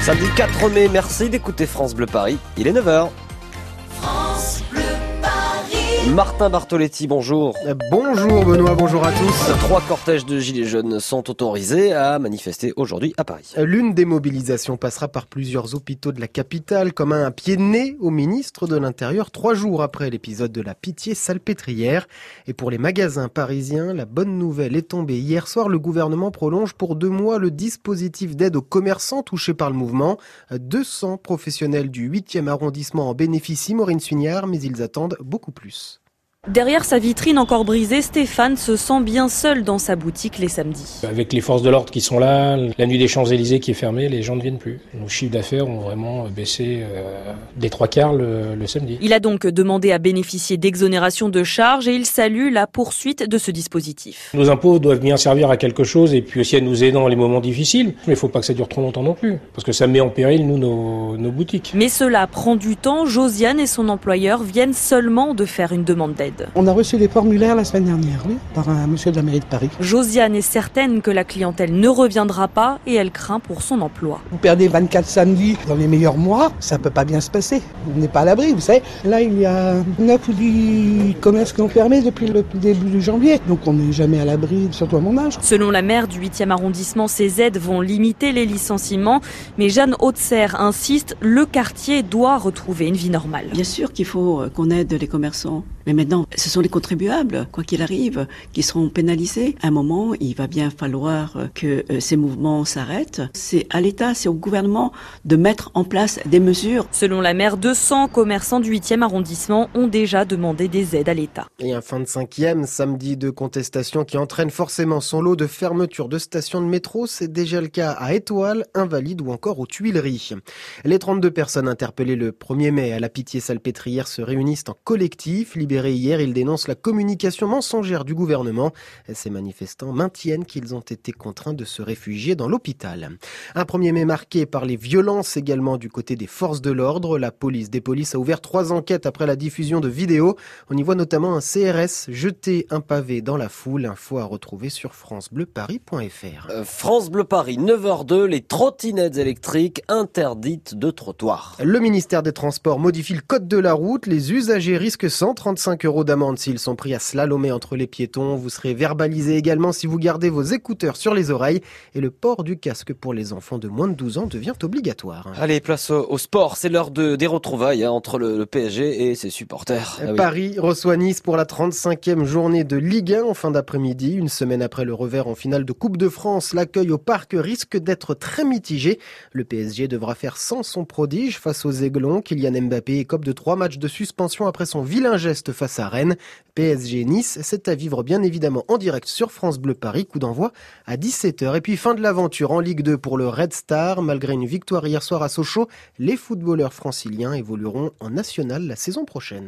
Samedi 4 mai, merci d'écouter France Bleu Paris, il est 9h. France Bleu Paris. Martin Bartoletti, bonjour. Bonjour Benoît, bonjour à tous. 3 cortèges de gilets jaunes sont autorisés à manifester aujourd'hui à Paris. L'une des mobilisations passera par plusieurs hôpitaux de la capitale, comme un pied de nez au ministre de l'Intérieur 3 jours après l'épisode de la Pitié-Salpêtrière. Et pour les magasins parisiens, la bonne nouvelle est tombée. Hier soir, le gouvernement prolonge pour 2 mois le dispositif d'aide aux commerçants touchés par le mouvement. 200 professionnels du 8e arrondissement en bénéficient, Maureen Suignard, mais ils attendent beaucoup plus. Derrière sa vitrine encore brisée, Stéphane se sent bien seul dans sa boutique les samedis. Avec les forces de l'ordre qui sont là, la nuit des Champs-Élysées qui est fermée, les gens ne viennent plus. Nos chiffres d'affaires ont vraiment baissé des 3/4 le samedi. Il a donc demandé à bénéficier d'exonération de charges et il salue la poursuite de ce dispositif. Nos impôts doivent bien servir à quelque chose et puis aussi à nous aider dans les moments difficiles. Mais il ne faut pas que ça dure trop longtemps non plus, parce que ça met en péril, nous, nos boutiques. Mais cela prend du temps. Josiane et son employeur viennent seulement de faire une demande d'aide. On a reçu les formulaires la semaine dernière, oui, par un monsieur de la mairie de Paris. Josiane est certaine que la clientèle ne reviendra pas et elle craint pour son emploi. Vous perdez 24 samedis dans les meilleurs mois, ça peut pas bien se passer. On n'est pas à l'abri, vous savez. Là, il y a 9 ou 10 commerces qui ont fermé depuis le début du janvier. Donc on n'est jamais à l'abri, surtout à mon âge. Selon la maire du 8e arrondissement, ces aides vont limiter les licenciements. Mais Jeanne Hautser insiste, le quartier doit retrouver une vie normale. Bien sûr qu'il faut qu'on aide les commerçants. Mais maintenant, ce sont les contribuables, quoi qu'il arrive, qui seront pénalisés. À un moment, il va bien falloir que ces mouvements s'arrêtent. C'est à l'État, c'est au gouvernement de mettre en place des mesures. Selon la maire, 200 commerçants du 8e arrondissement ont déjà demandé des aides à l'État. Et un fin de 5e samedi de contestation qui entraîne forcément son lot de fermetures de stations de métro. C'est déjà le cas à Étoile, Invalides ou encore aux Tuileries. Les 32 personnes interpellées le 1er mai à la Pitié-Salpêtrière se réunissent en collectif. Libérés hier, ils dénoncent la communication mensongère du gouvernement. Ces manifestants maintiennent qu'ils ont été contraints de se réfugier dans l'hôpital. Un 1er mai marqué par les violences également du côté des forces de l'ordre. La police des polices a ouvert 3 enquêtes après la diffusion de vidéos. On y voit notamment un CRS jeter un pavé dans la foule. Info à retrouver sur francebleuparis.fr. France Bleu Paris, 9h02, les trottinettes électriques interdites de trottoir. Le ministère des Transports modifie le code de la route. Les usagers risquent 135 € d'amende s'ils sont pris à slalomer entre les piétons. Vous serez verbalisé également si vous gardez vos écouteurs sur les oreilles. Et le port du casque pour les enfants de moins de 12 ans devient obligatoire. Allez, place au sport, c'est l'heure des retrouvailles entre le PSG et ses supporters. Paris reçoit Nice pour la 35e journée de Ligue 1 en fin d'après-midi. Une semaine après le revers en finale de Coupe de France, l'accueil au Parc risque d'être très mitigé. Le PSG devra faire sans son prodige face aux Aiglons. Kylian Mbappé écope de 3 matchs de suspension après son vilain geste face à Rennes. PSG Nice, c'est à vivre bien évidemment en direct sur France Bleu Paris. Coup d'envoi à 17h. Et puis fin de l'aventure en Ligue 2 pour le Red Star. Malgré une victoire hier soir à Sochaux, les footballeurs franciliens évolueront en national la saison prochaine.